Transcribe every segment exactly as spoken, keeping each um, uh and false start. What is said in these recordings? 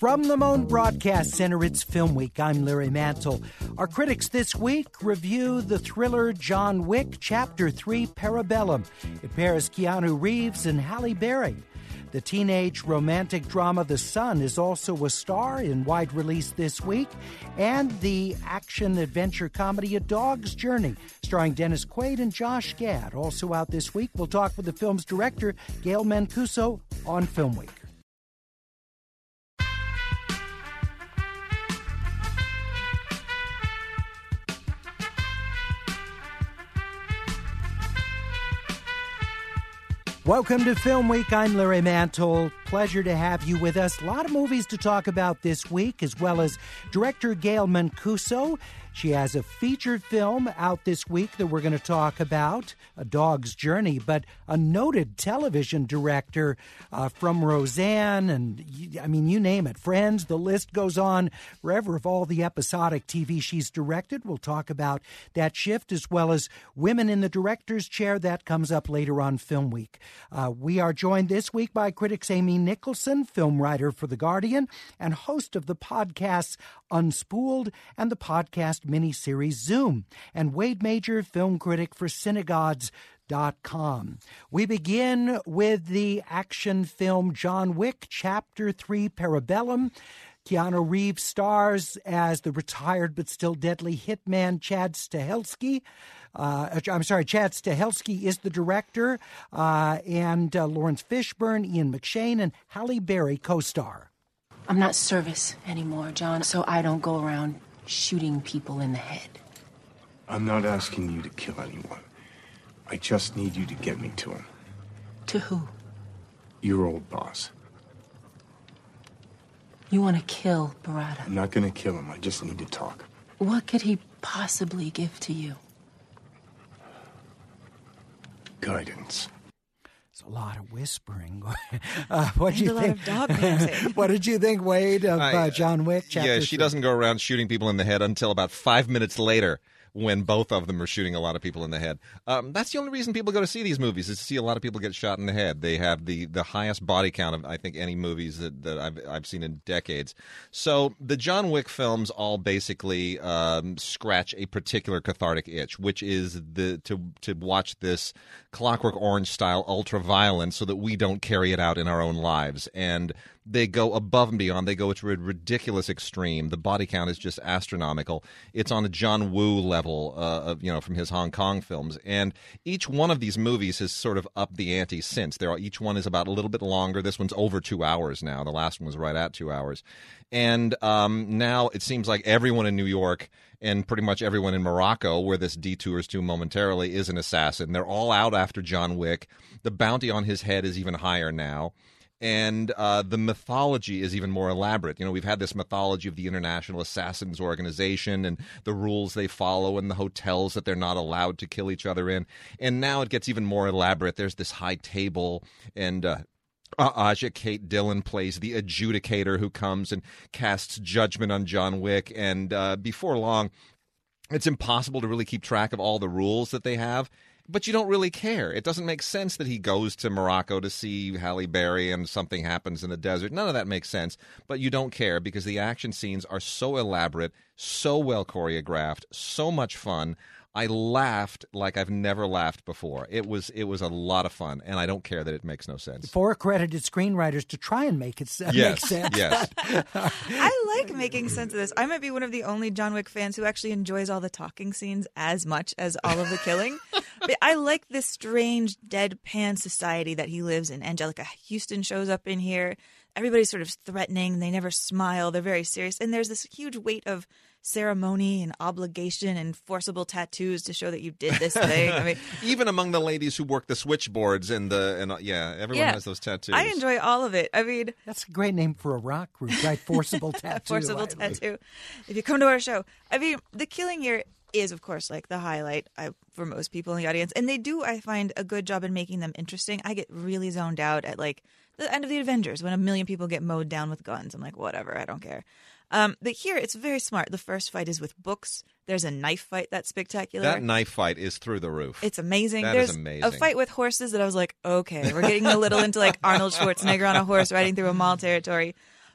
From the Moan Broadcast Center, it's Film Week. I'm Larry Mantle. Our critics this week review the thriller John Wick, Chapter three, Parabellum. It pairs Keanu Reeves and Halle Berry. The teenage romantic drama The Son is also a star in wide release this week. And the action-adventure comedy A Dog's Journey, starring Dennis Quaid and Josh Gad, also out this week. We'll talk with the film's director, Gail Mancuso, on Film Week. Welcome to Film Week. I'm Larry Mantle. Pleasure to have you with us. A lot of movies to talk about this week, as well as director Gail Mancuso. She has a featured film out this week that we're going to talk about, A Dog's Journey, but a noted television director uh, from Roseanne and, I mean, you name it, Friends, the list goes on forever of all the episodic T V she's directed. We'll talk about that shift, as well as Women in the Director's Chair. That comes up later on Film Week. Uh, we are joined this week by critics Amy Nicholson, film writer for The Guardian, and host of the podcasts Unspooled and the podcast miniseries Zoom, and Wade Major, film critic for Synagogues dot com. We begin with the action film John Wick, Chapter three, Parabellum. Keanu Reeves stars as the retired but still deadly hitman Chad Stahelski. Uh, I'm sorry, Chad Stahelski is the director, uh, and uh, Lawrence Fishburne, Ian McShane, and Halle Berry co-star. I'm not service anymore, John, so I don't go around shooting people in the head. I'm not asking you to kill anyone. I just need you to get me to him. To who? Your old boss. You want to kill Barada? I'm not going to kill him. I just need to talk. What could he possibly give to you? Guidance. It's a lot of whispering. uh, what did you a lot think? of dog dancing. What did you think, Wade, of I, uh, John Wick? Chapter yeah, she three? doesn't go around shooting people in the head until about five minutes later, when both of them are shooting a lot of people in the head. Um, that's the only reason people go to see these movies, is to see a lot of people get shot in the head. They have the, the highest body count of, I think, any movies that, that I've I've seen in decades. So the John Wick films all basically um, scratch a particular cathartic itch, which is the to to watch this Clockwork Orange-style ultra-violence so that we don't carry it out in our own lives. And they go above and beyond. They go to a ridiculous extreme. The body count is just astronomical. It's on a John Woo level, uh, of, you know, from his Hong Kong films. And each one of these movies has sort of upped the ante since. They're, each one is about a little bit longer. This one's over two hours now. The last one was right at two hours. And um, now it seems like everyone in New York and pretty much everyone in Morocco, where this detours to momentarily, is an assassin. They're all out after John Wick. The bounty on his head is even higher now. And uh, the mythology is even more elaborate. You know, we've had this mythology of the International Assassins Organization and the rules they follow and the hotels that they're not allowed to kill each other in. And now it gets even more elaborate. There's this high table, and uh, Aja Kate Dillon plays the adjudicator who comes and casts judgment on John Wick. And uh, before long, it's impossible to really keep track of all the rules that they have. But you don't really care. It doesn't make sense that he goes to Morocco to see Halle Berry and something happens in the desert. None of that makes sense. But you don't care because the action scenes are so elaborate, so well choreographed, so much fun. I laughed like I've never laughed before. It was it was a lot of fun, and I don't care that it makes no sense. Four credited screenwriters to try and make it uh, yes, make sense. Yes. I like making sense of this. I might be one of the only John Wick fans who actually enjoys all the talking scenes as much as all of the killing. But I like this strange deadpan society that he lives in. Angelica Houston shows up in here. Everybody's sort of threatening. They never smile. They're very serious. And there's this huge weight of ceremony and obligation and forcible tattoos to show that you did this thing. I mean, even among the ladies who work the switchboards and the and uh, yeah, everyone yeah, has those tattoos. I enjoy all of it. I mean, that's a great name for a rock group, right? Forcible tattoo. Forcible tattoo. If you come to our show, I mean, the killing here is, of course, like the highlight I, for most people in the audience, and they do, I find, a good job in making them interesting. I get really zoned out at like the end of the Avengers when a million people get mowed down with guns. I'm like, whatever, I don't care. Um, but here, it's very smart. The first fight is with books. There's a knife fight that's spectacular. That knife fight is through the roof. It's amazing. That There's is amazing. a fight with horses that I was like, okay, we're getting a little into like Arnold Schwarzenegger on a horse riding through a mall territory.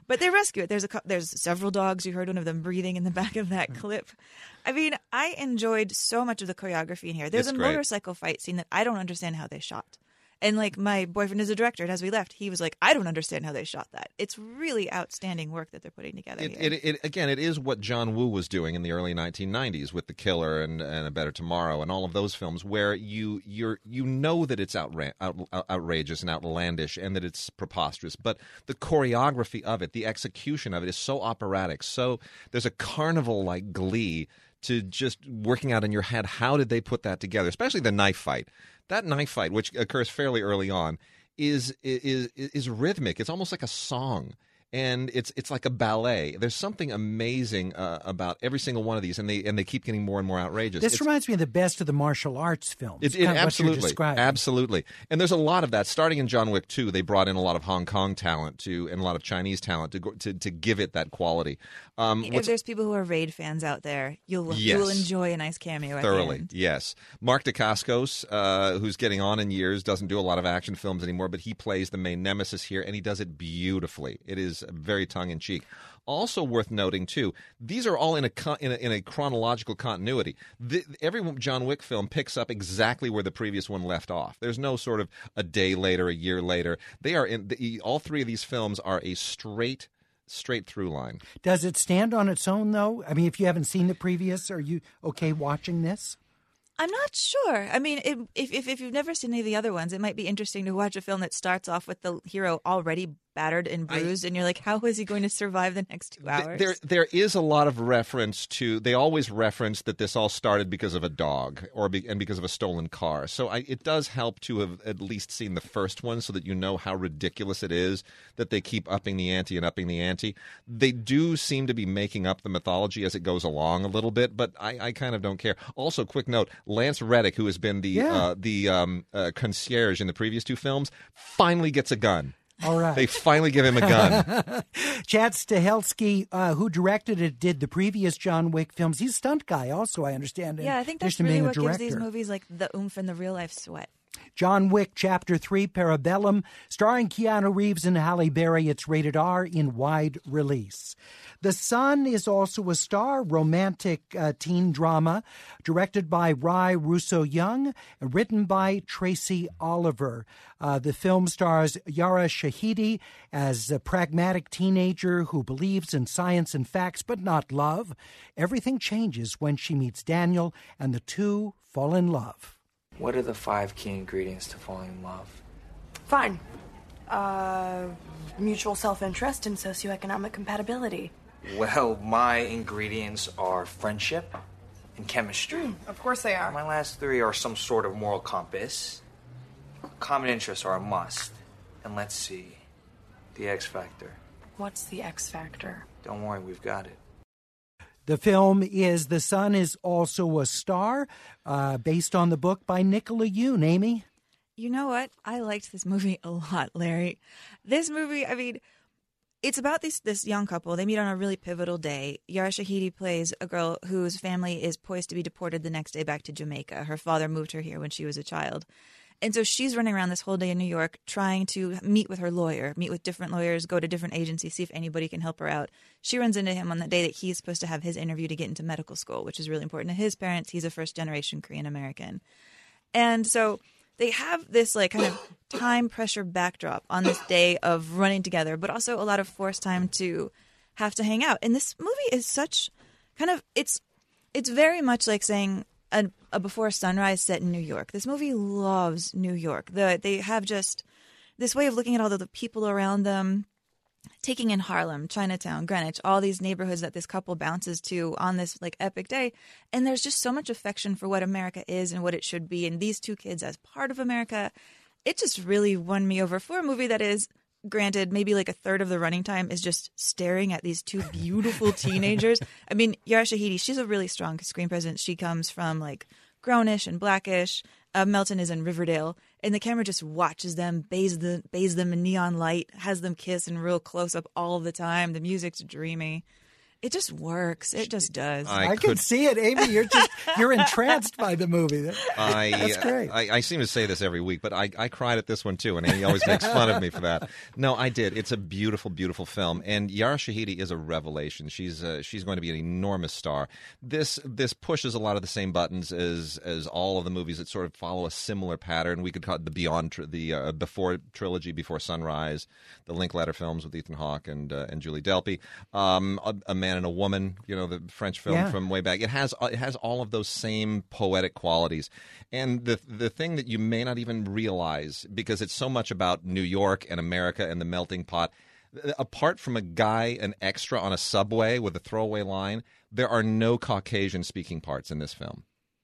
But they rescue it. There's a cou- there's several dogs. You heard one of them breathing in the back of that clip. I mean, I enjoyed so much of the choreography in here. There's It's a great. motorcycle fight scene that I don't understand how they shot. And like my boyfriend is a director, and as we left, he was like, "I don't understand how they shot that." It's really outstanding work that they're putting together It, here. it, it, again, it is what John Woo was doing in the early nineteen nineties with The Killer and, and A Better Tomorrow and all of those films, where you you're you know that it's outra- out, out, outrageous and outlandish and that it's preposterous, but the choreography of it, the execution of it, is so operatic. So there's a carnival-like glee to just working out in your head, how did they put that together? Especially the knife fight. That knife fight, which occurs fairly early on, is is is rhythmic. It's almost like a song, and it's it's like a ballet. There's something amazing uh, about every single one of these, and they and they keep getting more and more outrageous. This It's- reminds me of the best of the martial arts films. It, it, kind of what you're absolutely, describing. absolutely, and there's a lot of that. Starting in John Wick two, they brought in a lot of Hong Kong talent to and a lot of Chinese talent to go, to to give it that quality. Um, if what's there's people who are Raid fans out there, you'll Yes. you will enjoy a nice cameo at the thoroughly, end. yes. Mark Dacascos, uh, who's getting on in years, doesn't do a lot of action films anymore, but he plays the main nemesis here, and he does it beautifully. It is very tongue in cheek. Also worth noting too, these are all in a con- in a, in a chronological continuity. The, every John Wick film picks up exactly where the previous one left off. There's no sort of a day later, a year later. They are in the, all three of these films are a straight. Straight through line. Does it stand on its own, though? I mean, if you haven't seen the previous, are you okay watching this? I'm not sure. I mean, it, if, if if you've never seen any of the other ones, it might be interesting to watch a film that starts off with the hero already battered and bruised, and you're like, how is he going to survive the next two hours? There, there is a lot of reference to. They always reference that this all started because of a dog, or be, and because of a stolen car. So I, it does help to have at least seen the first one, so that you know how ridiculous it is that they keep upping the ante and upping the ante. They do seem to be making up the mythology as it goes along a little bit, but I, I kind of don't care. Also, quick note: Lance Reddick, who has been the Yeah. uh, the um, uh, concierge in the previous two films, finally gets a gun. All right. They finally give him a gun. Chad Stahelski, uh, who directed it, did the previous John Wick films. He's a stunt guy also, I understand. in yeah, I think that's addition to really being a what gives these director. movies like the oomph and the real life sweat. John Wick Chapter three, Parabellum, starring Keanu Reeves and Halle Berry. It's rated R in wide release. The Sun is also a star, romantic uh, teen drama, directed by Rai Russo-Young, and written by Tracy Oliver. Uh, the film stars Yara Shahidi as a pragmatic teenager who believes in science and facts, but not love. Everything changes when she meets Daniel, and the two fall in love. What are the five key ingredients to falling in love? Fine. Uh, mutual self-interest and socioeconomic compatibility. Well, my ingredients are friendship and chemistry. Of course they are. My last three are some sort of moral compass. Common interests are a must. And let's see, the X Factor. What's the X factor? Don't worry, we've got it. The film is The Sun is also a star, uh, based on the book by Nicola Yoon. Amy? You know what? I liked this movie a lot, Larry. This movie, I mean, it's about this this young couple. They meet on a really pivotal day. Yara Shahidi plays a girl whose family is poised to be deported the next day back to Jamaica. Her father moved her here when she was a child. And so she's running around this whole day in New York trying to meet with her lawyer, meet with different lawyers, go to different agencies, see if anybody can help her out. She runs into him on the day that he's supposed to have his interview to get into medical school, which is really important to his parents. He's a first-generation Korean American. And so they have this like kind of time pressure backdrop on this day of running together, but also a lot of forced time to have to hang out. And this movie is such kind of it's it's very much like saying a, a Before Sunrise set in New York. This movie loves New York. The they have just this way of looking at all the, the people around them, taking in Harlem, Chinatown, Greenwich, all these neighborhoods that this couple bounces to on this like epic day. And there's just so much affection for what America is and what it should be. And these two kids as part of America, it just really won me over for a movie that is, granted, maybe like a third of the running time is just staring at these two beautiful teenagers. I mean, Yara Shahidi, she's a really strong screen presence. She comes from like Grownish and Blackish. Uh, Melton is in Riverdale, and the camera just watches them, bathes, the, bathes them in neon light, has them kiss in real close-up all the time. The music's dreamy. It just works. It just does. I, I can could, see it, Amy. You're just you're entranced by the movie. That- I, That's great. I, I seem to say this every week, but I, I cried at this one too, and he always makes fun of me for that. No, I did. It's a beautiful, beautiful film, and Yara Shahidi is a revelation. She's uh, she's going to be an enormous star. This this pushes a lot of the same buttons as as all of the movies that sort of follow a similar pattern. We could call it the Beyond, tri- the uh, Before trilogy, Before Sunrise, the Linklater films with Ethan Hawke and uh, and Julie Delpy, um, a, a Man and a Woman. You know, the French film Yeah. from way back. It has it has all of those same poetic qualities. And the the thing that you may not even realize, because it's so much about New York and America and the melting pot, apart from a guy, an extra on a subway with a throwaway line, there are no Caucasian speaking parts in this film.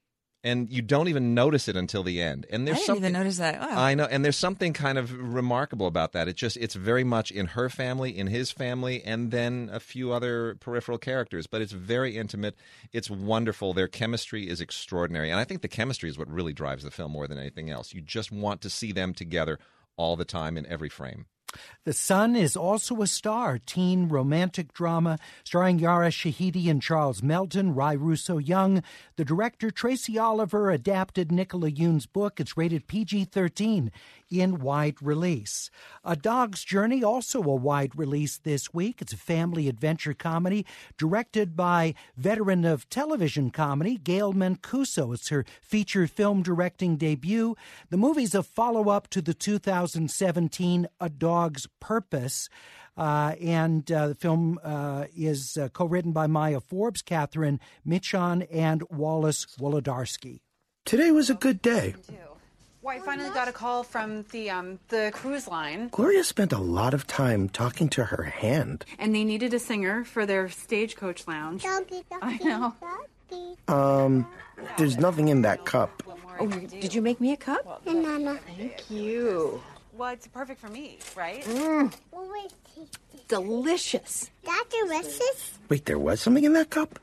And you don't even notice it until the end. And I there's didn't something even notice that. Wow. I know, and there's something kind of remarkable about that. It just it's very much in her family, in his family, and then a few other peripheral characters. But it's very intimate. It's wonderful. Their chemistry is extraordinary, and I think the chemistry is what really drives the film more than anything else. You just want to see them together all the time in every frame. The Sun is also a star, teen romantic drama starring Yara Shahidi and Charles Melton, Rai Russo-Young. The director, Tracy Oliver, adapted Nicola Yoon's book. It's rated P G thirteen in wide release. A Dog's Journey, also a wide release this week. It's a family adventure comedy directed by veteran of television comedy, Gail Mancuso. It's her feature film directing debut. The movie's a follow-up to the two thousand seventeen A Dog's Purpose. Uh, and uh, the film uh, is uh, co-written by Maya Forbes, Catherine Michon, and Wallace Wolodarski. Today was a good day. Well, I finally got a call from the um the cruise line. Gloria spent a lot of time talking to her hand. And they needed a singer for their stagecoach lounge. Doggy, doggy, I know. Doggy. Um, there's nothing in that cup. Oh, did you make me a cup? Banana. Thank you. Well, it's perfect for me, right? Mm. Always tasty. Delicious. That delicious? Wait, there was something in that cup?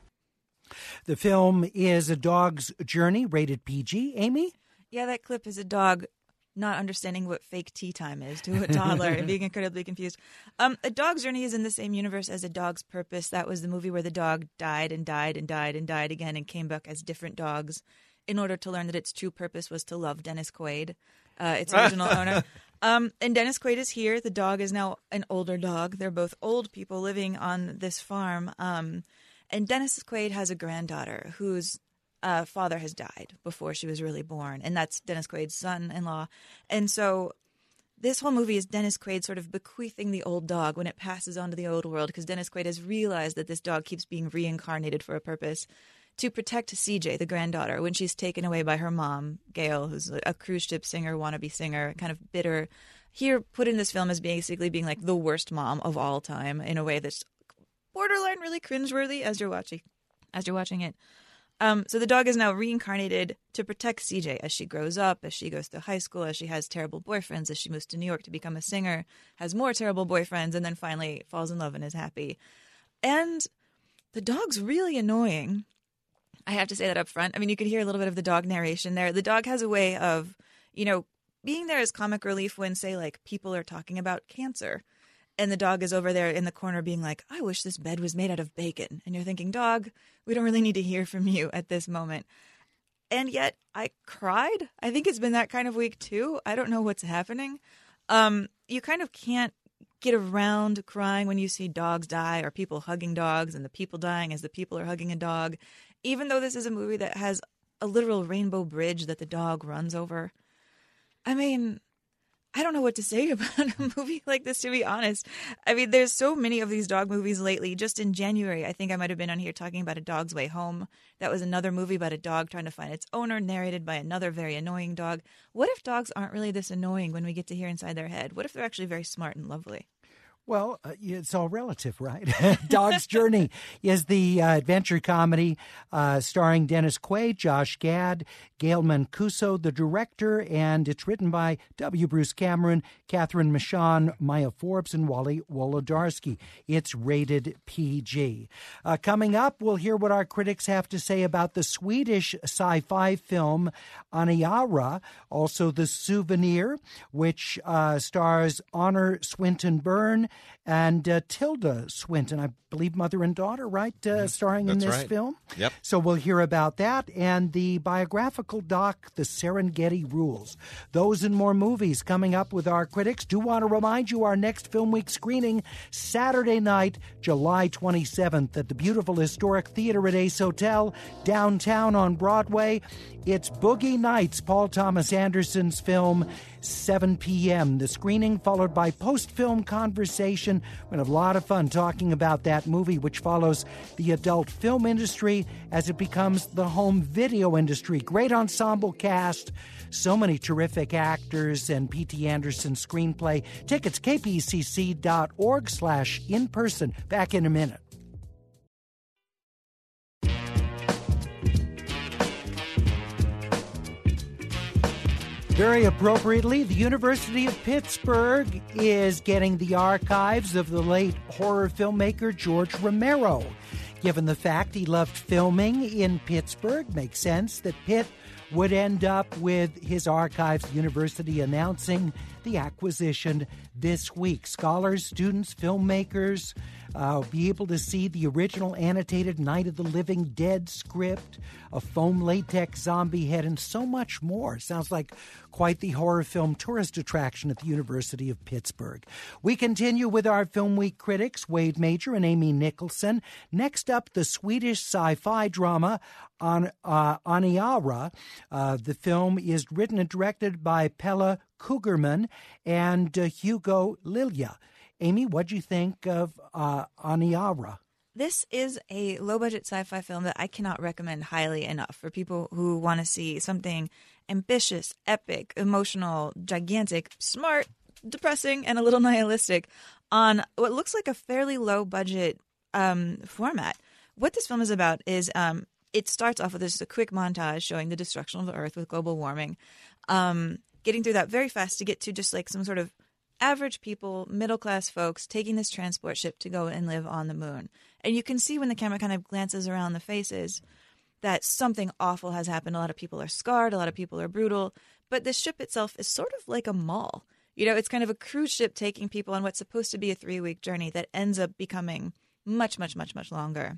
The film is A Dog's Journey, rated P G. Amy? Yeah, that clip is a dog not understanding what fake tea time is to a toddler and being incredibly confused. Um, A Dog's Journey is in the same universe as A Dog's Purpose. That was the movie where the dog died and died and died and died again and came back as different dogs in order to learn that its true purpose was to love Dennis Quaid, uh, its original owner. Um, and Dennis Quaid is here. The dog is now an older dog. They're both old people living on this farm. Um, and Dennis Quaid has a granddaughter whose uh, father has died before she was really born. And that's Dennis Quaid's son-in-law. And so this whole movie is Dennis Quaid sort of bequeathing the old dog when it passes on to the old world, because Dennis Quaid has realized that this dog keeps being reincarnated for a purpose, to protect C J, the granddaughter, when she's taken away by her mom, Gail, who's a cruise ship singer, wannabe singer, kind of bitter. Here, put in this film as basically being like the worst mom of all time in a way that's borderline really cringeworthy as you're watching, as you're watching it. Um, so the dog is now reincarnated to protect C J as she grows up, as she goes to high school, as she has terrible boyfriends, as she moves to New York to become a singer, has more terrible boyfriends, and then finally falls in love and is happy. And the dog's really annoying. I have to say that up front. I mean, you could hear a little bit of the dog narration there. The dog has a way of, you know, being there as comic relief when, say, like, people are talking about cancer. And the dog is over there in the corner being like, I wish this bed was made out of bacon. And you're thinking, dog, we don't really need to hear from you at this moment. And yet I cried. I think it's been that kind of week, too. I don't know what's happening. Um, you kind of can't get around crying when you see dogs die or people hugging dogs and the people dying as the people are hugging a dog. Even though this is a movie that has a literal rainbow bridge that the dog runs over. I mean, I don't know what to say about a movie like this, to be honest. I mean, there's so many of these dog movies lately. Just in January, I think I might have been on here talking about A Dog's Way Home. That was another movie about a dog trying to find its owner, narrated by another very annoying dog. What if dogs aren't really this annoying when we get to hear inside their head? What if they're actually very smart and lovely? Well, uh, it's all relative, right? Dog's Journey is the uh, adventure comedy uh, starring Dennis Quaid, Josh Gad, Gail Mancuso, the director, and it's written by W. Bruce Cameron, Catherine Michon, Maya Forbes, and Wally Wolodarski. It's rated P G. Uh, coming up, we'll hear what our critics have to say about the Swedish sci-fi film Aniara, also The Souvenir, which uh, stars Honor Swinton Byrne, and uh, Tilda Swinton, I believe mother and daughter, right, uh, starring in That's this right. film? Yep. So we'll hear about that and the biographical doc, The Serengeti Rules. Those and more movies coming up with our critics. Do want to remind you our next Film Week screening Saturday night, July twenty-seventh at the beautiful historic theater at Ace Hotel downtown on Broadway. It's Boogie Nights, Paul Thomas Anderson's film, seven p.m. The screening followed by post-film conversation. We're going to have a lot of fun talking about that movie, which follows the adult film industry as it becomes the home video industry. Great ensemble cast, so many terrific actors, and P T Anderson screenplay. Tickets, k p c c dot org slash in person. Back in a minute. Very appropriately, the University of Pittsburgh is getting the archives of the late horror filmmaker George Romero. Given the fact he loved filming in Pittsburgh, makes sense that Pitt would end up with his archives. The university announcing the acquisition this week. Scholars, students, filmmakers uh, be able to see the original annotated Night of the Living Dead script, a foam latex zombie head, and so much more. Sounds like quite the horror film tourist attraction at the University of Pittsburgh. We continue with our Film Week critics, Wade Major and Amy Nicholson. Next up, the Swedish sci-fi drama on uh, Aniara. Uh, the film is written and directed by Pelle Kugerman and uh, Hugo Lilja. Amy, what do you think of uh, Aniara? This is a low-budget sci-fi film that I cannot recommend highly enough for people who want to see something ambitious, epic, emotional, gigantic, smart, depressing, and a little nihilistic on what looks like a fairly low-budget um, format. What this film is about is um, it starts off with just a quick montage showing the destruction of the Earth with global warming, um, getting through that very fast to get to just like some sort of average people, middle-class folks taking this transport ship to go and live on the moon. And you can see when the camera kind of glances around the faces that something awful has happened. A lot of people are scarred. A lot of people are brutal. But the ship itself is sort of like a mall. You know, it's kind of a cruise ship taking people on what's supposed to be a three-week journey that ends up becoming much, much, much, much longer.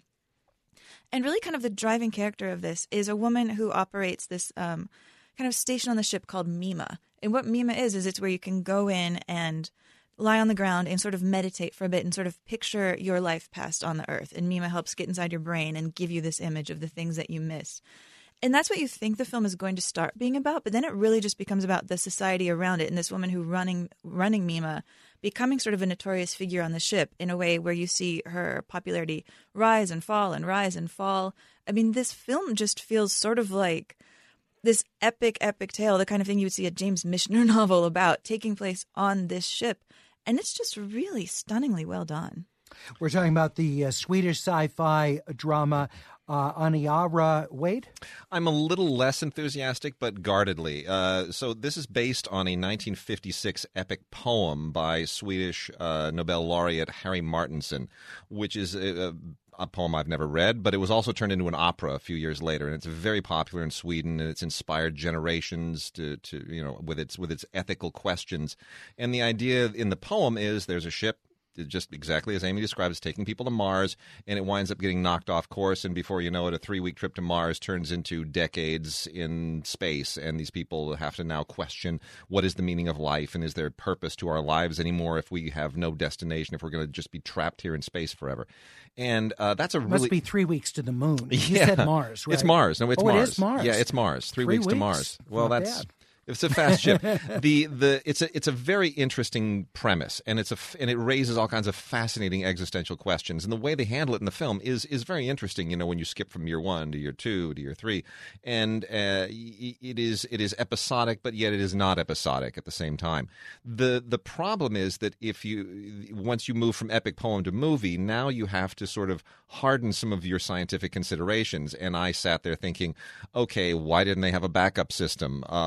And really kind of the driving character of this is a woman who operates this um, kind of station on the ship called Mima. And what Mima is, is it's where you can go in and lie on the ground and sort of meditate for a bit and sort of picture your life past on the earth. And Mima helps get inside your brain and give you this image of the things that you miss. And that's what you think the film is going to start being about. But then it really just becomes about the society around it and this woman who running running Mima becoming sort of a notorious figure on the ship in a way where you see her popularity rise and fall and rise and fall. I mean, this film just feels sort of like this epic, epic tale, the kind of thing you would see a James Michener novel about, taking place on this ship. And it's just really stunningly well done. We're talking about the uh, Swedish sci-fi drama uh, Aniara. Wade? I'm a little less enthusiastic, but guardedly. Uh, so this is based on a nineteen fifty-six epic poem by Swedish uh, Nobel laureate Harry Martinson, which is a, a a poem I've never read, but it was also turned into an opera a few years later, and it's very popular in Sweden, and it's inspired generations to, to you know, with its with its ethical questions. And the idea in the poem is there's a ship, just exactly as Amy described, it's taking people to Mars, and it winds up getting knocked off course, and before you know it, a three-week trip to Mars turns into decades in space, and these people have to now question what is the meaning of life, and is there purpose to our lives anymore if we have no destination, if we're going to just be trapped here in space forever. And uh, that's a it really... must be three weeks to the moon. You yeah. said Mars, right? It's Mars. No, it's oh, Mars. it is Mars. Yeah, it's Mars. Three, three weeks, weeks to Mars. Well, Not that's... bad. It's a fast ship. the the it's a it's a very interesting premise, and it's a and it raises all kinds of fascinating existential questions. And the way they handle it in the film is is very interesting. You know, when you skip from year one to year two to year three, and uh, it is it is episodic, but yet it is not episodic at the same time. the The problem is that if you once you move from epic poem to movie, now you have to sort of harden some of your scientific considerations. And I sat there thinking, okay, why didn't they have a backup system? Uh,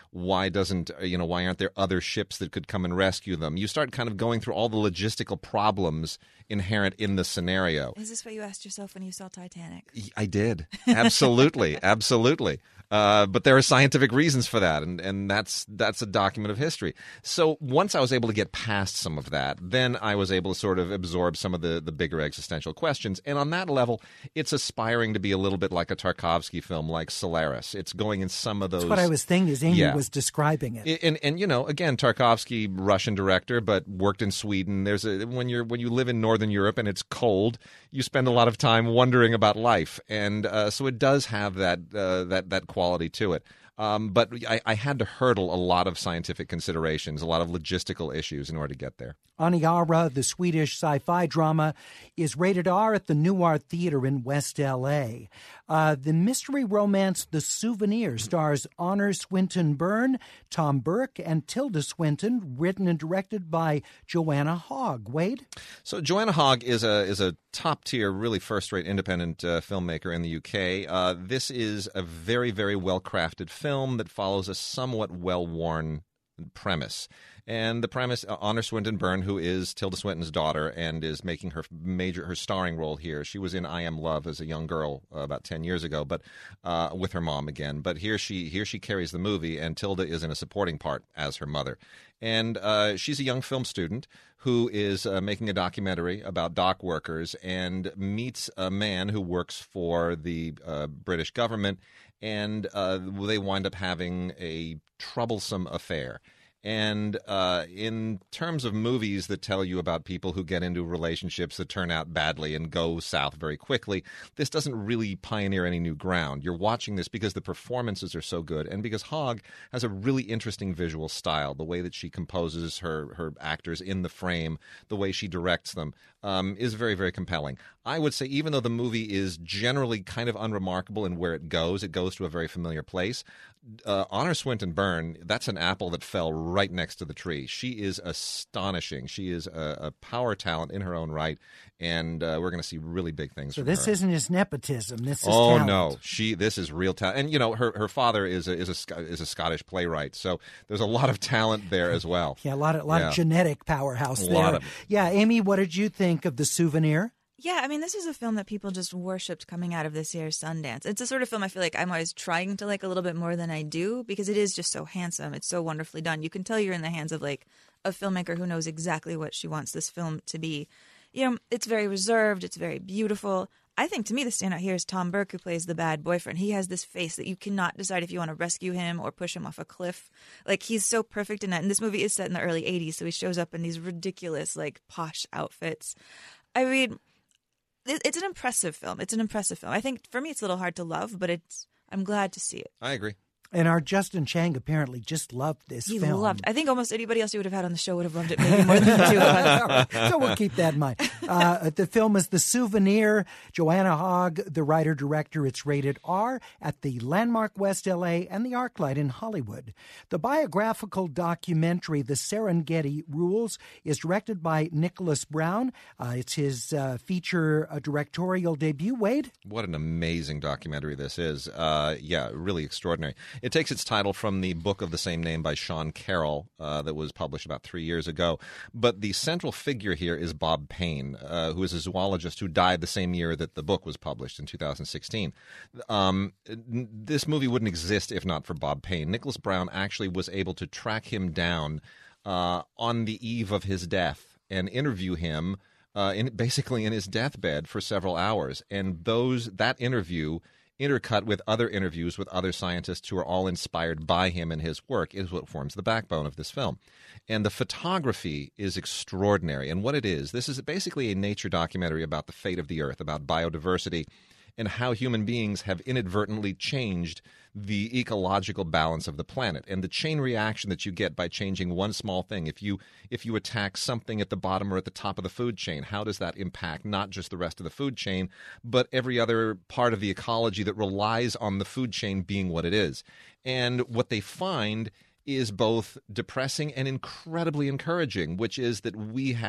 Why doesn't, you know, why aren't there other ships that could come and rescue them? You start kind of going through all the logistical problems inherent in the scenario. Is this what you asked yourself when you saw Titanic? I did. Absolutely. Absolutely. Uh, but there are scientific reasons for that, and, and that's that's a document of history. So once I was able to get past some of that, then I was able to sort of absorb some of the, the bigger existential questions. And on that level, it's aspiring to be a little bit like a Tarkovsky film like Solaris. It's going in some of those... That's what I was thinking as Amy Yeah. was describing it. And, and and you know, again, Tarkovsky, Russian director, but worked in Sweden. There's a when you're when you live in Northern Europe and it's cold, you spend a lot of time wondering about life, and uh, so it does have that uh, that that quality to it. Um, but I, I had to hurdle a lot of scientific considerations, a lot of logistical issues in order to get there. Aniara, the Swedish sci-fi drama, is rated R at the Nuar Theater in West L A. Uh, the mystery romance The Souvenir stars Honor Swinton Byrne, Tom Burke, and Tilda Swinton, written and directed by Joanna Hogg. Wade? So Joanna Hogg is a is a top-tier, really first-rate independent uh, filmmaker in the U K. Uh, this is a very, very well-crafted film that follows a somewhat well-worn premise. And the premise, uh, Honor Swinton Byrne, who is Tilda Swinton's daughter and is making her major her starring role here. She was in I Am Love as a young girl uh, about ten years ago, but uh, with her mom again. But here she here she carries the movie, and Tilda is in a supporting part as her mother. And uh, she's a young film student who is uh, making a documentary about dock workers and meets a man who works for the uh, British government, and uh, they wind up having a troublesome affair. And uh, in terms of movies that tell you about people who get into relationships that turn out badly and go south very quickly, this doesn't really pioneer any new ground. You're watching this because the performances are so good and because Hogg has a really interesting visual style. The way that she composes her, her actors in the frame, the way she directs them, um, is very, very compelling. I would say even though the movie is generally kind of unremarkable in where it goes, it goes to a very familiar place. Uh, Honor Swinton Byrne, that's an apple that fell right next to the tree. She is astonishing. She is a, a power talent in her own right, and uh, we're going to see really big things So from this her. isn't just nepotism. This is Oh talent. no, she. This is real talent, and you know her. Her father is a is a Sc- is a Scottish playwright, so there's a lot of talent there as well. Yeah, a lot of, lot Yeah. of genetic powerhouse A there. lot of it. Yeah, Amy, what did you think of The Souvenir? Yeah, I mean, this is a film that people just worshipped coming out of this year's Sundance. It's a sort of film I feel like I'm always trying to like a little bit more than I do because it is just so handsome. It's so wonderfully done. You can tell you're in the hands of like a filmmaker who knows exactly what she wants this film to be. You know, it's very reserved. It's very beautiful. I think to me the standout here is Tom Burke, who plays the bad boyfriend. He has this face that you cannot decide if you want to rescue him or push him off a cliff. Like, he's so perfect in that. And this movie is set in the early eighties, so he shows up in these ridiculous, like, posh outfits. I mean, it- it's an impressive film. It's an impressive film. I think for me it's a little hard to love, but it's I'm glad to see it. I agree. And our Justin Chang apparently just loved this He film. loved I think almost anybody else you would have had on the show would have loved it maybe more than the two of us. All right. So we'll keep that in mind. Uh, the film is The Souvenir. Joanna Hogg, the writer-director. It's rated R at the Landmark West L A and the ArcLight in Hollywood. The biographical documentary The Serengeti Rules is directed by Nicholas Brown. Uh, it's his uh, feature uh, directorial debut. Wade? What an amazing documentary this is. Uh, yeah, really extraordinary. It takes its title from the book of the same name by Sean Carroll uh, that was published about three years ago. But the central figure here is Bob Payne, uh, who is a zoologist who died the same year that the book was published in two thousand sixteen. Um, this movie wouldn't exist if not for Bob Payne. Nicholas Brown actually was able to track him down uh, on the eve of his death and interview him uh, in basically in his deathbed for several hours. And those that interview, intercut with other interviews with other scientists who are all inspired by him and his work, is what forms the backbone of this film. And the photography is extraordinary. And what it is, this is basically a nature documentary about the fate of the Earth, about biodiversity, and how human beings have inadvertently changed the ecological balance of the planet and the chain reaction that you get by changing one small thing. If you if you attack something at the bottom or at the top of the food chain, how does that impact not just the rest of the food chain, but every other part of the ecology that relies on the food chain being what it is? And what they find is both depressing and incredibly encouraging, which is that we have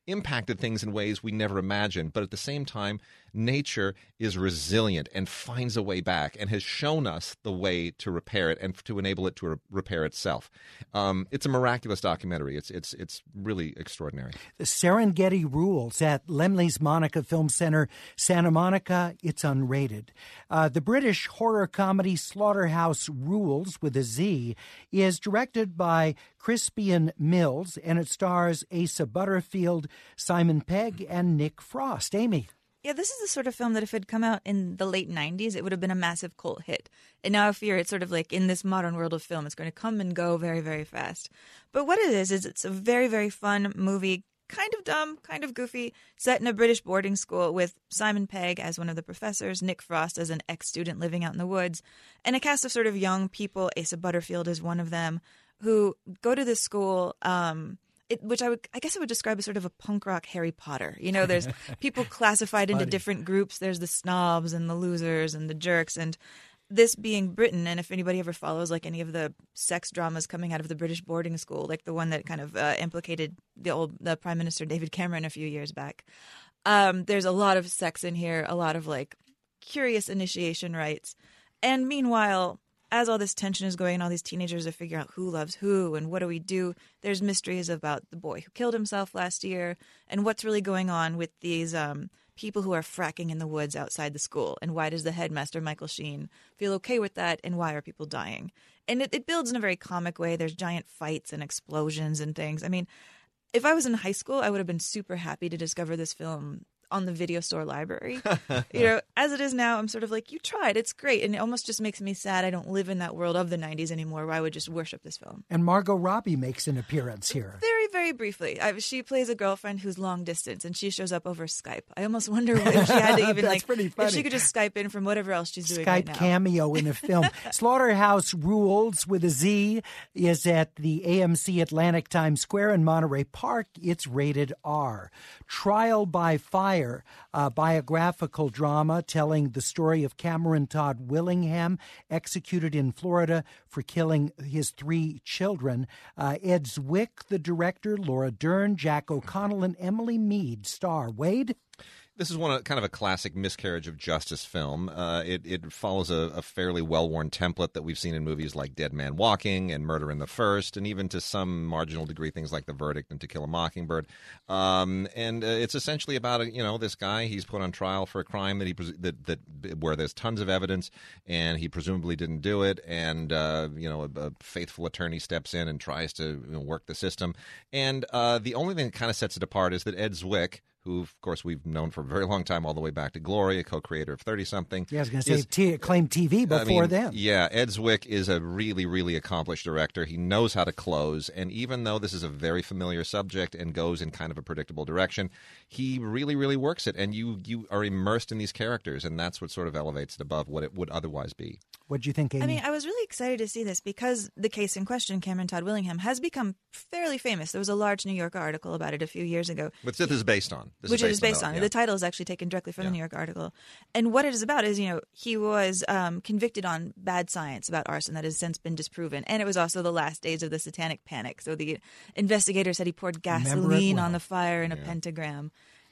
impacted things in ways we never imagined. But at the same time, nature is resilient and finds a way back and has shown us the way to repair it and to enable it to re- repair itself. Um, it's a miraculous documentary. It's it's it's really extraordinary. The Serengeti Rules at Lemley's Monica Film Center, Santa Monica. It's unrated. Uh, the British horror comedy Slaughterhouse Rules, with a Z, is directed by Crispian Mills, and it stars Asa Butterfield, Simon Pegg, and Nick Frost. Amy. Yeah, this is the sort of film that if it had come out in the late nineties, it would have been a massive cult hit. And now I fear it's sort of like in this modern world of film, it's going to come and go very, very fast. But what it is, is it's a very, very fun movie, kind of dumb, kind of goofy, set in a British boarding school with Simon Pegg as one of the professors, Nick Frost as an ex-student living out in the woods, and a cast of sort of young people. Asa Butterfield is one of them, who go to this school, um, it, which I would, I guess I would describe as sort of a punk rock Harry Potter. You know, there's people classified into different groups. There's the snobs and the losers and the jerks. And this being Britain, and if anybody ever follows like any of the sex dramas coming out of the British boarding school, like the one that kind of uh, implicated the old the Prime Minister David Cameron a few years back, um, there's a lot of sex in here, a lot of like curious initiation rites. And meanwhile, as all this tension is going on, all these teenagers are figuring out who loves who and what do we do. There's mysteries about the boy who killed himself last year and what's really going on with these um, people who are fracking in the woods outside the school. And why does the headmaster, Michael Sheen, feel okay with that? And why are people dying? And it, it builds in a very comic way. There's giant fights and explosions and things. I mean, if I was in high school, I would have been super happy to discover this film on the video store library. You know, as it is now, I'm sort of like, you tried, it's great. And it almost just makes me sad I don't live in that world of the nineties anymore where I would just worship this film. And Margot Robbie makes an appearance here. Very, very briefly. I, she plays a girlfriend who's long distance and she shows up over Skype. I almost wonder if she had to even like, pretty funny. if she could just Skype in from whatever else she's doing Skype right now. cameo in a film. Slaughterhouse Rules, with a Z, is at the A M C Atlantic Times Square in Monterey Park. It's rated R. Trial by Fire, a biographical drama telling the story of Cameron Todd Willingham, executed in Florida for killing his three children. Uh, Ed Zwick, the director, Laura Dern, Jack O'Connell, and Emily Mead star. Wade? This is one of, kind of a classic miscarriage of justice film. Uh, it, it follows a, a fairly well-worn template that we've seen in movies like Dead Man Walking and Murder in the First, and even to some marginal degree things like The Verdict and To Kill a Mockingbird. Um, and uh, it's essentially about a, you know this guy. He's put on trial for a crime that he pres- that that where there's tons of evidence, and he presumably didn't do it. And uh, you know a, a faithful attorney steps in and tries to you know, work the system. And uh, the only thing that kind of sets it apart is that Ed Zwick, who, of course, we've known for a very long time, all the way back to Glory, a co-creator of thirty-something. Yeah, I was going to say, is, t- acclaimed T V before I mean, then. Yeah, Ed Zwick is a really, really accomplished director. He knows how to close, and even though this is a very familiar subject and goes in kind of a predictable direction, he really, really works it, and you, you are immersed in these characters, and that's what sort of elevates it above what it would otherwise be. What do you think, Amy? I mean, I was really excited to see this because the case in question, Cameron Todd Willingham, has become fairly famous. There was a large New York article about it a few years ago. Which this is based on. This which is it is based on. on. Yeah. The title is actually taken directly from Yeah. the New York article. And what it is about is, you know, he was um, convicted on bad science about arson that has since been disproven. And it was also the last days of the Satanic Panic. So the investigator said he poured gasoline well. on the fire in Yeah. a pentagram.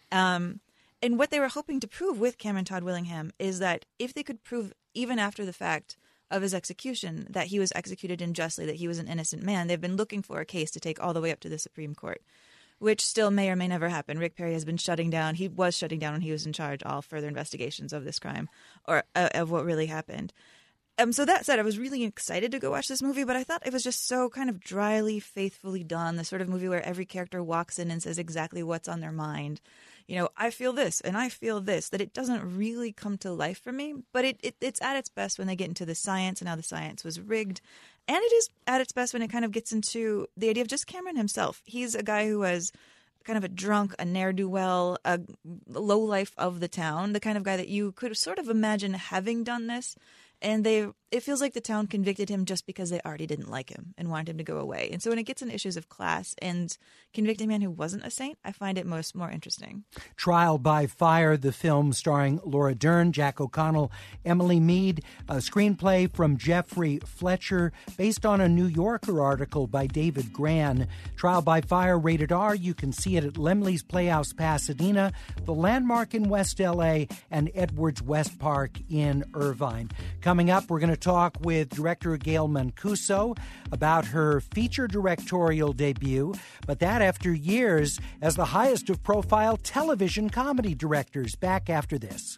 Um, and what they were hoping to prove with Cameron Todd Willingham is that if they could prove, even after the fact of his execution, that he was executed unjustly, that he was an innocent man, they've been looking for a case to take all the way up to the Supreme Court, which still may or may never happen. Rick Perry has been shutting down. He was shutting down when he was in charge all further investigations of this crime or uh, of what really happened. Um, so that said, I was really excited to go watch this movie, but I thought it was just so kind of dryly, faithfully done, the sort of movie where every character walks in and says exactly what's on their mind. You know, I feel this and I feel this, that it doesn't really come to life for me, but it, it it's at its best when they get into the science and how the science was rigged. And it is at its best when it kind of gets into the idea of just Cameron himself. He's a guy who was kind of a drunk, a ne'er-do-well, a lowlife of the town, the kind of guy that you could sort of imagine having done this. And they it feels like the town convicted him just because they already didn't like him and wanted him to go away. And so when it gets into issues of class and convicting a man who wasn't a saint, I find it most more interesting. Trial by Fire, the film starring Laura Dern, Jack O'Connell, Emily Mead, a screenplay from Jeffrey Fletcher, based on a New Yorker article by David Gran. Trial by Fire, rated R. You can see it at Lemley's Playhouse, Pasadena, The Landmark in West L A, and Edwards West Park in Irvine. Coming up, we're going to talk with director Gail Mancuso about her feature directorial debut, but that after years as the highest of profile television comedy directors. Back after this.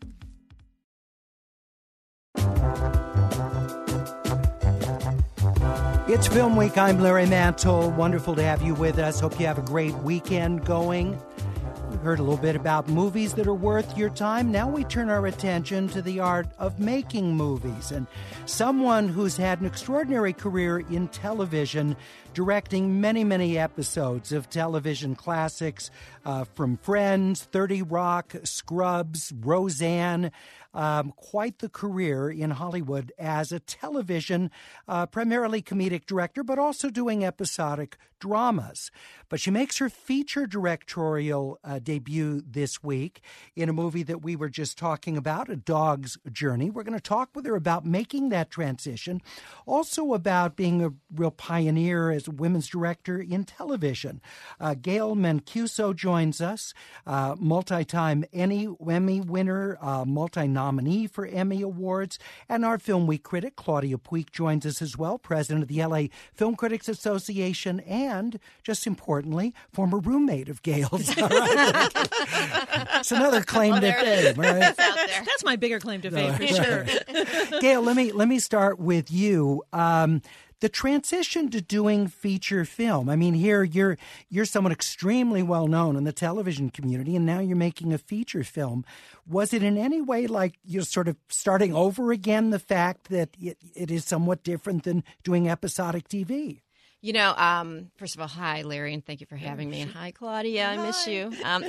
It's Film Week. I'm Larry Mantle. Wonderful to have you with us. Hope you have a great weekend going. We heard a little bit about movies that are worth your time. Now we turn our attention to the art of making movies. And someone who's had an extraordinary career in television, directing many, many episodes of television classics uh, from Friends, thirty Rock, Scrubs, Roseanne. Um, quite the career in Hollywood as a television, uh, primarily comedic director, but also doing episodic dramas. But she makes her feature directorial uh, debut this week in a movie that we were just talking about, A Dog's Journey. We're going to talk with her about making that transition, also about being a real pioneer as a women's director in television. Uh, Gail Mancuso joins us, uh, multi-time Emmy winner, uh, multi-nominee for Emmy Awards, and our Film Week critic, Claudia Puig, joins us as well, president of the L A Film Critics Association, and, just importantly, former roommate of Gail's. All right. It's another claim well, to fame, right? That's my bigger claim to fame, no, for sure. Gail, let me let me start with you. Um, The transition to doing feature film. I mean, here you're you're someone extremely well known in the television community, and now you're making a feature film. Was it in any way like you're sort of starting over again, the fact that it, it is somewhat different than doing episodic T V? You know, um, first of all, hi, Larry, and thank you for having me. And hi, Claudia, I miss you. Um,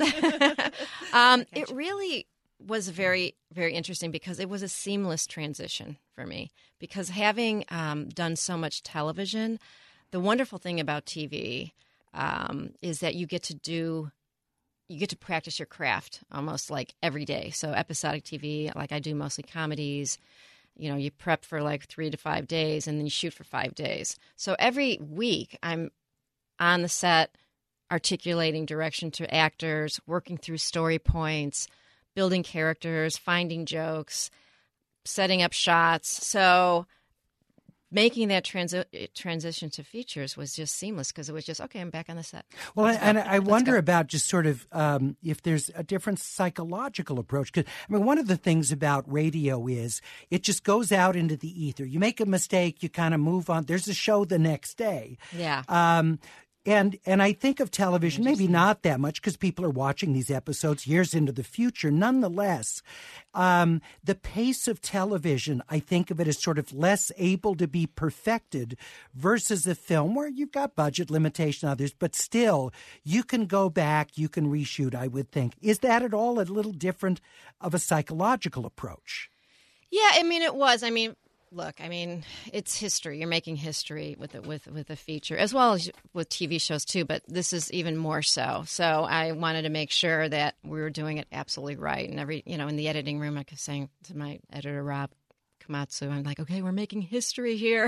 um, it really was very, very interesting because it was a seamless transition for me. Because having um, done so much television, the wonderful thing about T V um, is that you get to do, you get to practice your craft almost like every day. So episodic T V, like I do mostly comedies, you know, you prep for like three to five days and then you shoot for five days. So every week I'm on the set articulating direction to actors, working through story points, building characters, finding jokes, setting up shots. So making that transi- transition to features was just seamless because it was just, okay, I'm back on the set. Well, Let's and go. I Let's wonder go. about just sort of um, if there's a different psychological approach. Because, I mean, one of the things about radio is it just goes out into the ether. You make a mistake, you kind of move on. There's a show the next day. Yeah. Um, And and I think of television, maybe not that much because people are watching these episodes years into the future. Nonetheless, um, the pace of television, I think of it as sort of less able to be perfected versus a film where you've got budget limitation, others, but still you can go back, you can reshoot, I would think. Is that at all a little different of a psychological approach? Yeah, I mean, it was. I mean, look, I mean, it's history. You're making history with it, with with a feature, as well as with T V shows too. But this is even more so. So I wanted to make sure that we were doing it absolutely right. And every, you know, in the editing room, I was saying to my editor Rob Komatsu, I'm like, okay, we're making history here.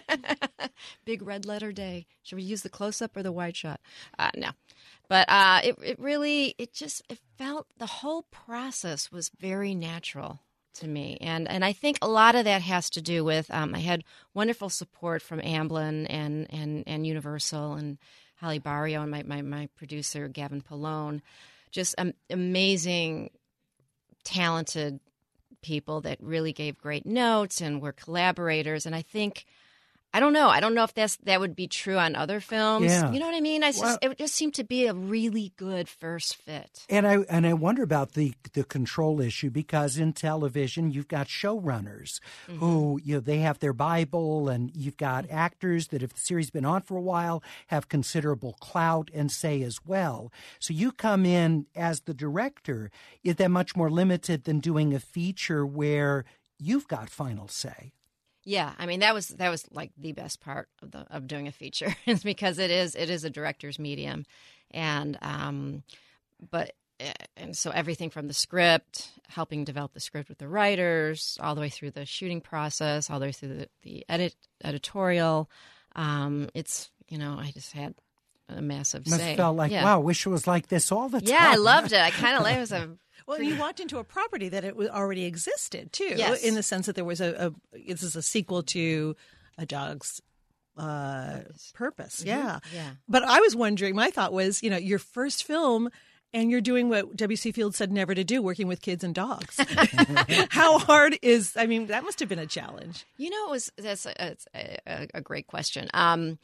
Big red letter day. Should we use the close up or the wide shot? Uh, no, but uh, it it really it just it felt the whole process was very natural to me. And and I think a lot of that has to do with um, I had wonderful support from Amblin and, and, and Universal and Holly Barrio and my, my, my producer, Gavin Pallone. Just um, amazing, talented people that really gave great notes and were collaborators. And I think, I don't know. I don't know if that's that would be true on other films. Yeah. You know what I mean? I Well, just, it just seemed to be a really good first fit. And I and I wonder about the the control issue because in television you've got showrunners mm-hmm. who, you know, they have their Bible, and you've got actors that if the series has been on for a while have considerable clout and say as well. So you come in as the director. Is that much more limited than doing a feature where you've got final say? Yeah, I mean that was that was like the best part of the of doing a feature is because it is it is a director's medium, and um, but and so everything from the script, helping develop the script with the writers, all the way through the shooting process, all the way through the, the edit editorial. Um, it's you know I just had a massive Must say. have felt like yeah. wow, wish it was like this all the time. Yeah, I loved it. I kind of like it was a. Well, you walked into a property that it was already existed too, Yes. in the sense that there was a, a this is a sequel to A Dog's uh, Purpose. Yeah. Yeah. But I was wondering, my thought was, you know, your first film, and you're doing what W C Fields said never to do, working with kids and dogs. How hard is? I mean, that must have been a challenge. You know, it was that's a, it's a, a great question. Um,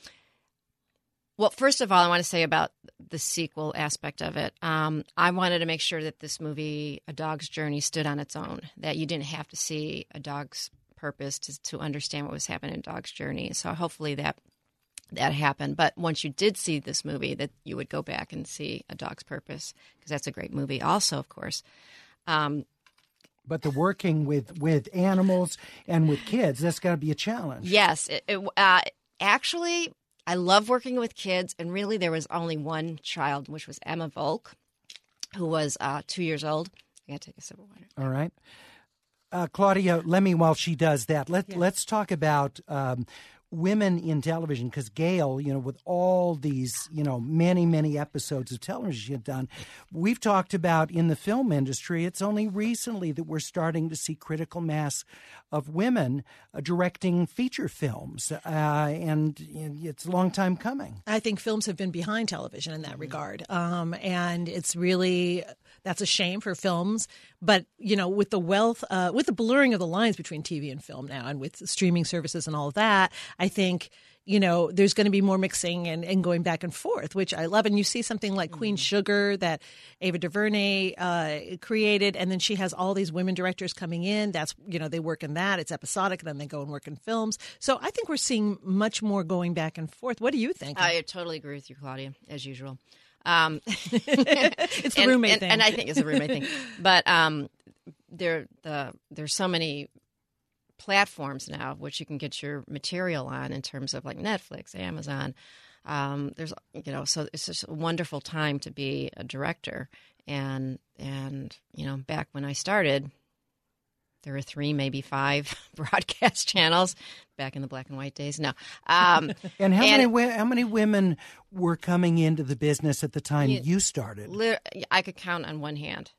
Well, first of all, I want to say about the sequel aspect of it. Um, I wanted to make sure that this movie, A Dog's Journey, stood on its own, that you didn't have to see a dog's purpose to, to understand what was happening in Dog's Journey. So hopefully that that happened. But once you did see this movie, that you would go back and see A Dog's Purpose, because that's a great movie also, of course. Um, but the working with, with animals and with kids, that's got to be a challenge. yes. It, it, uh, actually... I love working with kids, and really there was only one child, which was Emma Volk, who was uh, two years old. I got to take a sip of water. All right. Uh, Claudia, let me, while she does that, let, Yeah. let's talk about um, women in television, because Gail, you know, with all these, you know, many, many episodes of television she had done, we've talked about in the film industry, it's only recently that we're starting to see critical mass of women uh, directing feature films, uh, and, and it's a long time coming. I think films have been behind television in that regard. Um, and it's really, that's a shame for films. But, you know, with the wealth, uh, with the blurring of the lines between T V and film now, and with streaming services and all of that, I think, you know, there's going to be more mixing and, and going back and forth, which I love. And you see something like Queen Sugar that Ava DuVernay uh, created, and then she has all these women directors coming in. That's, you know, they work in that. It's episodic, and then they go and work in films. So I think we're seeing much more going back and forth. What do you think? I totally agree with you, Claudia, as usual. Um, it's the and, roommate and, thing. and I think it's a roommate thing. But um, there, the there's so many platforms now which you can get your material on, in terms of like Netflix, Amazon. Um, there's, you know, so it's just a wonderful time to be a director. And and you know, back when I started, there were three, maybe five broadcast channels back in the black and white days. No. Um, And how and- many wo- how many women were coming into the business at the time Yeah. you started? Lit- I could count on one hand.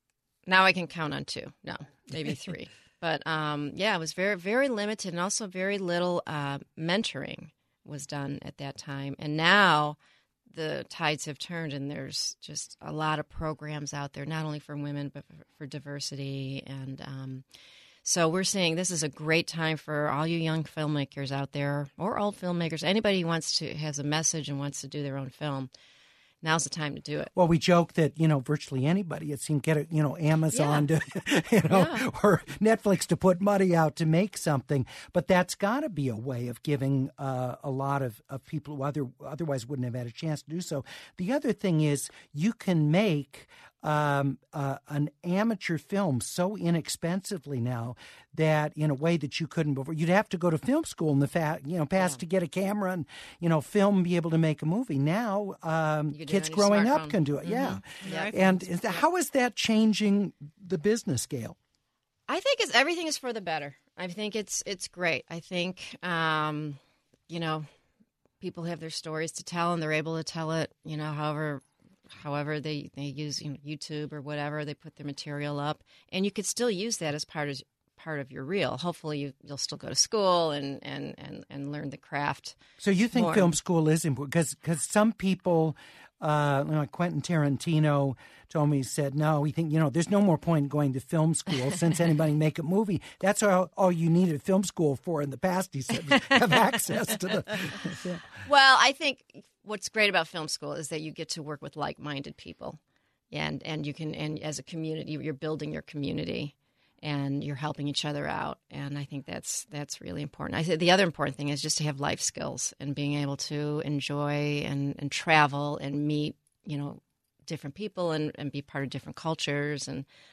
Now I can count on two. No, maybe three. But um, yeah, it was very, very limited, and also very little uh, mentoring was done at that time. And now the tides have turned, and there's just a lot of programs out there, not only for women, but for, for diversity. And um, so we're seeing this is a great time for all you young filmmakers out there, or old filmmakers, anybody who wants to, has a message and wants to do their own film. Now's the time to do it. Well, we joke that, you know, virtually anybody, it seemed, get it, you know, Amazon Yeah. to, you know, Yeah. or Netflix to put money out to make something. But that's got to be a way of giving uh, a lot of, of people who other, otherwise wouldn't have had a chance to do so. The other thing is you can make um, uh, an amateur film so inexpensively now that in a way that you couldn't before. You'd have to go to film school in the fa- you know past Yeah. to get a camera and, you know, film, be able to make a movie. Now um, You can do it kids on your growing up smartphone. can do it. Yeah. Yeah. And is that, how is that changing the business scale? I think it's everything is for the better. I think it's it's great. I think um, you know, people have their stories to tell, and they're able to tell it, you know, however however they, they use, you know, YouTube or whatever, they put their material up, and you could still use that as part of part of your reel. Hopefully you, you'll still go to school and, and, and, and learn the craft. So you think more. film school is important? Because because some people, uh, like Quentin Tarantino told me, he said, no, we think, you know, there's no more point in going to film school since anybody make a movie. That's all, all you needed film school for in the past, he said, have access to the... Yeah. Well, I think what's great about film school is that you get to work with like-minded people, and and you can, and as a community, you're building your community, and you're helping each other out, and I think that's that's really important. I think the other important thing is just to have life skills and being able to enjoy and, and travel and meet, you know, different people and, and be part of different cultures and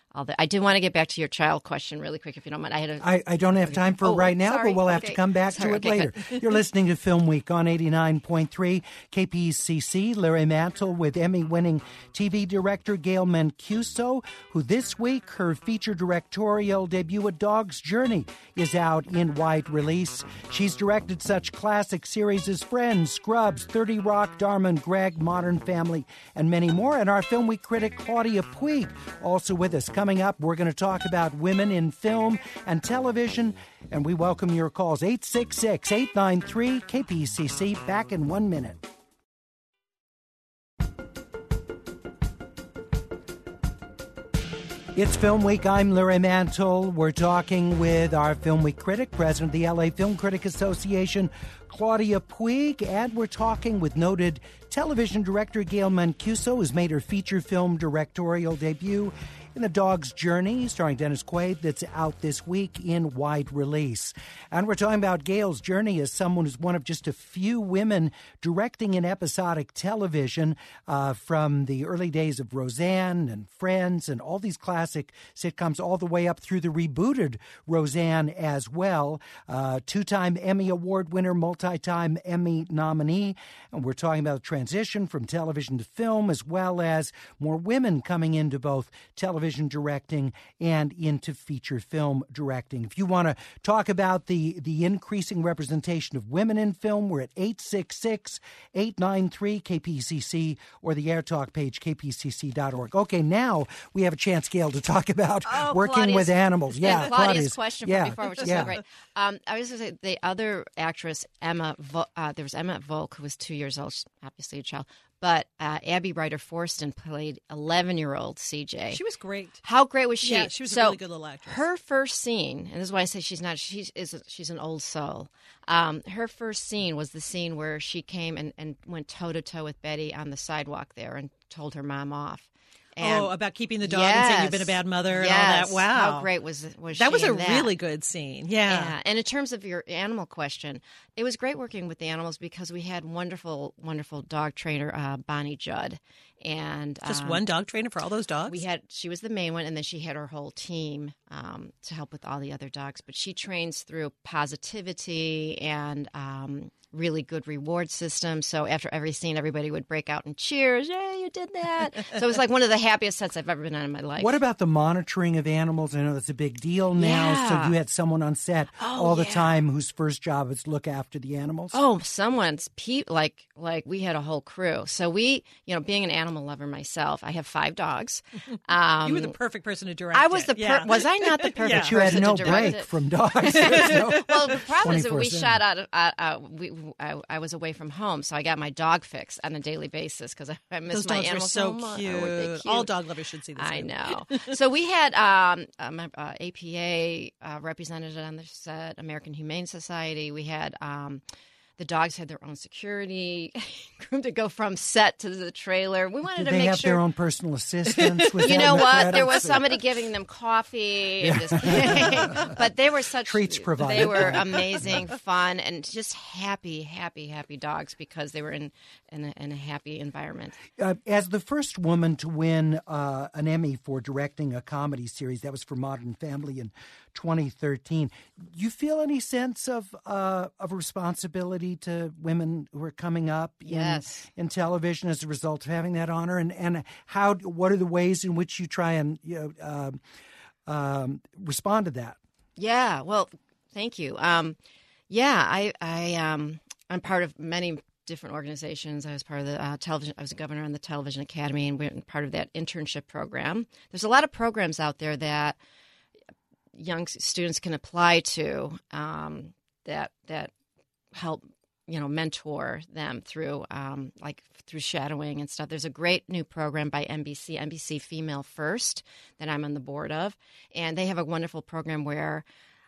all the. I did want to get back to your child question really quick, if you don't mind. I had a. I, I don't have time for oh, it right now, sorry. but we'll have Okay. to come back Sorry. to it Okay, later. good. You're listening to Film Week on eighty-nine point three K P C C. Larry Mantle with Emmy-winning T V director Gail Mancuso, who this week, her feature directorial debut, A Dog's Journey, is out in wide release. She's directed such classic series as Friends, Scrubs, thirty Rock, Dharma and Greg, Modern Family, and many more. And our Film Week critic, Claudia Puig, also with us. Coming up, we're going to talk about women in film and television, and we welcome your calls. eight six six, eight nine three, K P C C. Back in one minute. It's Film Week. I'm Larry Mantle. We're talking with our Film Week critic, president of the L A Film Critic Association, Claudia Puig, and we're talking with noted television director Gail Mancuso, who's made her feature film directorial debut in A Dog's Journey, starring Dennis Quaid, that's out this week in wide release. And we're talking about Gail's journey as someone who's one of just a few women directing in episodic television, uh, from the early days of Roseanne and Friends and all these classic sitcoms, all the way up through the rebooted Roseanne as well. Uh, two-time Emmy Award winner, multi-time Emmy nominee. And we're talking about the transition from television to film, as well as more women coming into both television directing and into feature film directing. If you want to talk about the, the increasing representation of women in film, we're at eight six six, eight nine three, K P C C or the AirTalk page, k p c c dot org. Okay, now we have a chance, Gail, to talk about Oh, working Claudia's- with animals. Yeah, and Claudia's, Claudia's question yeah, from before, which is yeah. so great. Um, I was going to say the other actress, Emma. Vo- uh, there was Emma Volk, who was two years old, she's obviously a child. But uh, Abby Ryder Forston played eleven-year-old C J. She was great. How great was she? Yeah, she was a so really good little actress. Her first scene, and this is why I say she's not. She is. A, she's an old soul. Um, her first scene was the scene where she came and, and went toe to toe with Betty on the sidewalk there and told her mom off. And oh, about keeping the dog and saying you've been a yes, bad mother and yes. all that. Wow. How great was was that she was a in that? really good scene. Yeah. Yeah. And in terms of your animal question, it was great working with the animals because we had wonderful, wonderful dog trainer, uh, Bonnie Judd. And Just um, one dog trainer for all those dogs? We had she was the main one, and then she had her whole team um, to help with all the other dogs. But she trains through positivity and um, really good reward system. So after every scene, everybody would break out in cheers. Yay, you did that! So it was like one of the happiest sets I've ever been on in my life. What about the monitoring of animals? I know that's a big deal now. Yeah. So you had someone on set Oh, all the yeah. time whose first job is to look after the animals? Oh, someone's pe- like like we had a whole crew. So we, you know, being an animal lover myself, I have five dogs. Um, you were the perfect person to direct I was it. the per- Yeah. was I not the perfect Yeah. But you had person no to direct break it? from dogs. So Well, the problem is that we twenty-four seven. shot out. Of, uh, uh, we, I, I was away from home, so I got my dog fix on a daily basis because I, I miss Those my dogs were animals so much. cute. Oh, were they cute? All dog lovers should see this I movie. know. So we had um, uh, my, uh, A P A uh, represented on the set, American Humane Society. We had um, the dogs had their own security room to go from set to the trailer. We wanted Did to they make have sure. their own personal assistants? Was You that know in the what? There credits? was somebody giving them coffee. I'm just kidding. But they were such Treats provided. They were amazing, fun, and just happy, happy, happy dogs because they were in in a, in a happy environment. Uh, as the first woman to win uh, an Emmy for directing a comedy series, that was for Modern Family in twenty thirteen. You feel any sense of uh, of responsibility to women who are coming up in, Yes. in television as a result of having that honor, and and how what are the ways in which you try and you know, um, um, respond to that? Yeah. Well, thank you. Um, yeah, I I um, I'm part of many different organizations. I was part of the uh, television. I was a governor on the Television Academy, and we're part of that internship program. There's a lot of programs out there that young students can apply to um, that that help you know mentor them through um, like through shadowing and stuff. There's a great new program by N B C, N B C Female First, that I'm on the board of, and they have a wonderful program where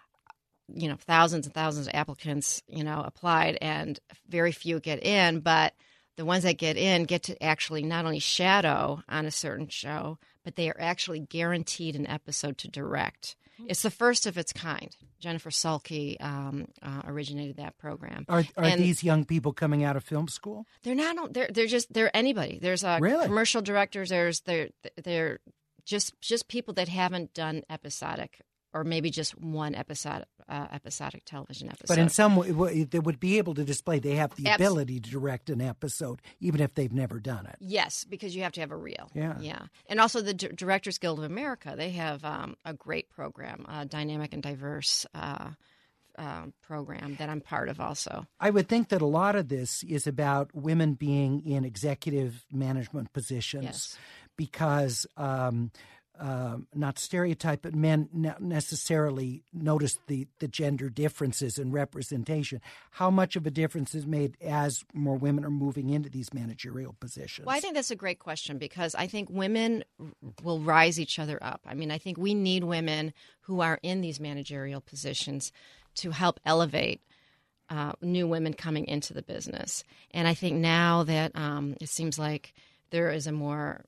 you know thousands and thousands of applicants you know applied, and very few get in, but the ones that get in get to actually not only shadow on a certain show, but they are actually guaranteed an episode to direct. It's the first of its kind. Jennifer Sulky um, uh, originated that program. Are are And these young people coming out of film school? They're not. They're they're just they're anybody. There's uh, Really? commercial directors. There's they're they're just just people that haven't done episodic, or maybe just one episode, uh, episodic television episode. But in some way, they would be able to display they have the Abs- ability to direct an episode, even if they've never done it. Yes, because you have to have a reel. Yeah. Yeah. And also the D- Directors Guild of America, they have um, a great program, a dynamic and diverse uh, uh, program that I'm part of also. I would think that a lot of this is about women being in executive management positions Yes. because um, um, not stereotype, but men not necessarily notice the, the gender differences in representation. How much of a difference is made as more women are moving into these managerial positions? Well, I think that's a great question because I think women will rise each other up. I mean, I think we need women who are in these managerial positions to help elevate uh, new women coming into the business. And I think now that um, it seems like there is a more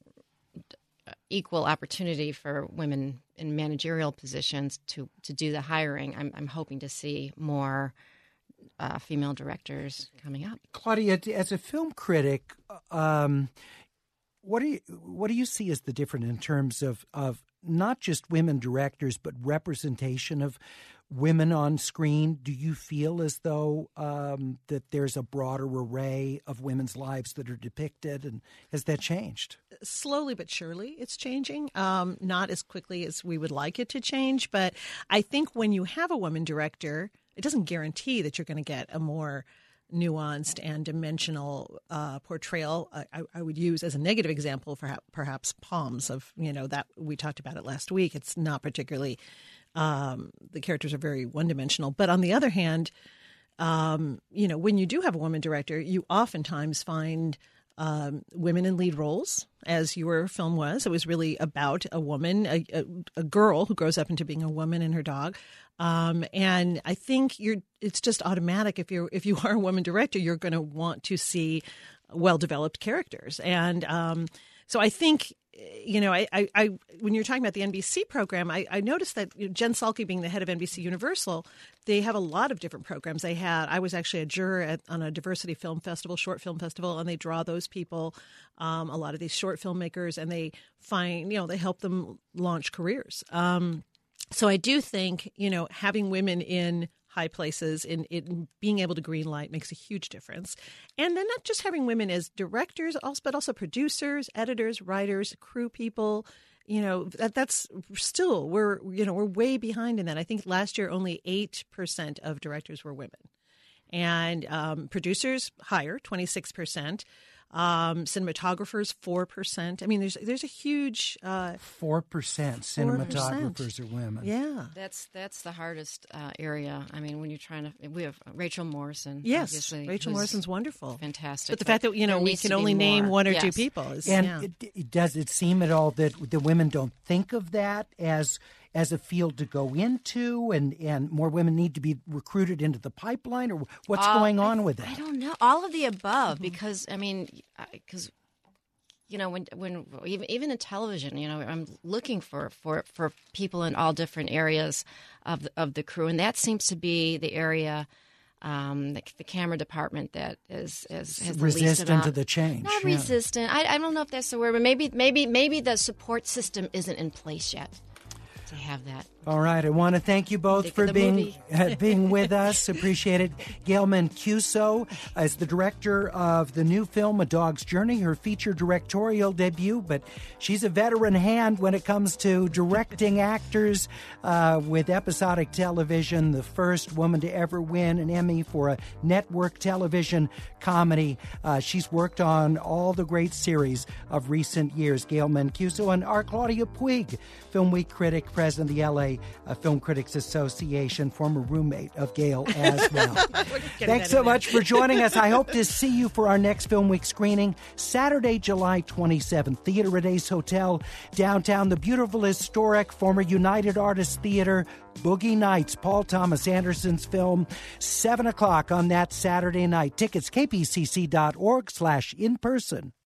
equal opportunity for women in managerial positions to, to do the hiring, I'm, I'm hoping to see more uh, female directors coming up. Claudia, as a film critic, um, what do you what do you see as the difference in terms of, of not just women directors, but representation of women on screen? Do you feel as though um, that there's a broader array of women's lives that are depicted, and has that changed? Slowly but surely it's changing, um, not as quickly as we would like it to change. But I think when you have a woman director, it doesn't guarantee that you're going to get a more nuanced and dimensional uh, portrayal. I, I would use as a negative example, perhaps, perhaps Palms of, you know, that we talked about it last week. It's not particularly, um, the characters are very one-dimensional. But on the other hand, um, you know, when you do have a woman director, you oftentimes find um, women in lead roles, as your film was. It was really about a woman, a, a, a girl who grows up into being a woman and her dog. Um, and I think you're, it's just automatic. If you're, if you are a woman director, you're going to want to see well-developed characters. And, um, so I think, you know, I, I, I, when you're talking about the N B C program, I, I noticed that you know, Jen Salke being the head of N B C Universal, they have a lot of different programs. They had, I was actually a juror at, on a diversity film festival, short film festival, and they draw those people, um, a lot of these short filmmakers, and they find, you know, they help them launch careers. Um, So I do think, you know, having women in high places, in, in being able to green light makes a huge difference. And then not just having women as directors, also, but also producers, editors, writers, crew people. You know, that that's still, we're, you know, we're way behind in that. I think last year only eight percent of directors were women. And um, producers higher, twenty-six percent. Um, cinematographers, four percent. I mean, there's there's a huge uh, four percent cinematographers are women. Yeah, that's that's the hardest uh, area. I mean, when you're trying to, we have Rachel Morrison. Yes, obviously, Rachel Morrison's wonderful, fantastic. But the fact that you know there we needs can to be only name more. one or Yes. two people, is, and yeah. it, it, does it seem at all that the women don't think of that as as a field to go into, and, and more women need to be recruited into the pipeline, or what's Uh, going on I, with that? I don't know. All of the above, because I mean, because you know, when when even even in television, you know, I'm looking for, for, for people in all different areas of the, of the crew, and that seems to be the area. Um, the, the camera department that is, is has the least resistant amount. to the change. Not yeah. resistant. I, I don't know if that's the word, but maybe maybe maybe the support system isn't in place yet to have that. All right. I want to thank you both Think for of the being movie. uh, being with us. Appreciate it. Gail Mancuso is the director of the new film A Dog's Journey, her feature directorial debut, but she's a veteran hand when it comes to directing actors uh, with episodic television, the first woman to ever win an Emmy for a network television comedy. Uh, she's worked on all the great series of recent years. Gail Mancuso, and our Claudia Puig, Film Week critic, president of the L A Uh, Film Critics Association, former roommate of Gail as well. Thanks so much for joining us. I hope to see you for our next Film Week screening, Saturday, July twenty-seventh, Theater at Ace Hotel, downtown, the beautiful, historic, former United Artists Theater, Boogie Nights, Paul Thomas Anderson's film, seven o'clock on that Saturday night. Tickets, kpcc.org slash in person.